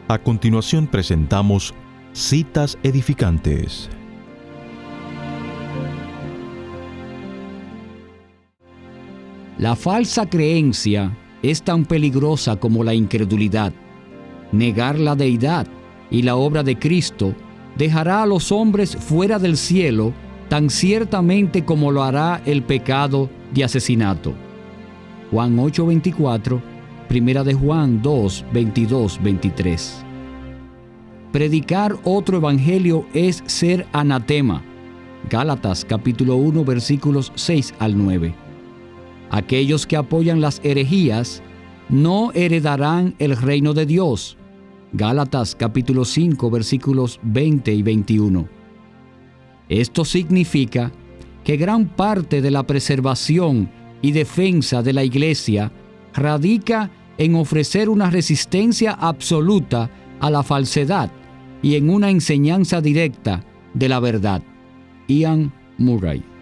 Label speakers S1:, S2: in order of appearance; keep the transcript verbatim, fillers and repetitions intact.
S1: A continuación presentamos Citas Edificantes.
S2: La falsa creencia es tan peligrosa como la incredulidad. Negar la deidad y la obra de Cristo dejará a los hombres fuera del cielo tan ciertamente como lo hará el pecado de asesinato. Juan ocho veinticuatro, Primera de Juan dos veintidós veintitrés. Predicar otro evangelio es ser anatema. Gálatas capítulo uno versículos seis al nueve. Aquellos que apoyan las herejías no heredarán el reino de Dios. Gálatas capítulo cinco versículos veinte y veintiuno. Esto significa que gran parte de la preservación y defensa de la Iglesia radica en ofrecer una resistencia absoluta a la falsedad y en una enseñanza directa de la verdad. Ian Murray.